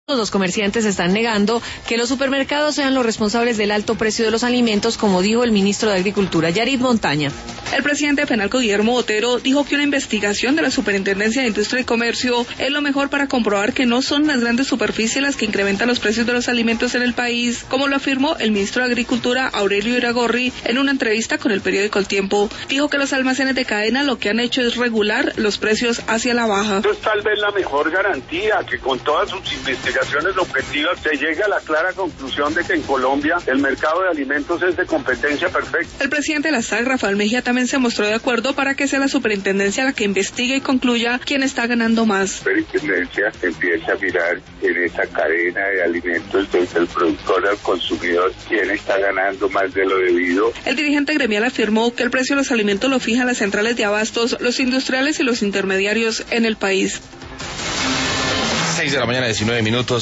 Los comerciantes están negando que los supermercados sean los responsables del alto precio de los alimentos, como dijo el ministro de Agricultura, Yarid Montaña. El presidente de FENALCO, Guillermo Botero, dijo que una investigación de la Superintendencia de Industria y Comercio es lo mejor para comprobar que no son las grandes superficies las que incrementan los precios de los alimentos en el país, como lo afirmó el ministro de Agricultura, Aurelio Iragorri, en una entrevista con el periódico El Tiempo. Dijo que los almacenes de cadena lo que han hecho es regular los precios hacia la baja. Esto es tal vez la mejor garantía, que con todas sus investigaciones objetivas se llegue a la clara conclusión de que en Colombia el mercado de alimentos es de competencia perfecta. El presidente de la SAC, Rafael Mejía, también se mostró de acuerdo para que sea la superintendencia la que investigue y concluya quién está ganando más. La superintendencia empieza a mirar en esa cadena de alimentos desde el productor al consumidor quién está ganando más de lo debido. El dirigente gremial afirmó que el precio de los alimentos lo fijan las centrales de abastos, los industriales y los intermediarios en el país. 6 de la mañana, 19 minutos.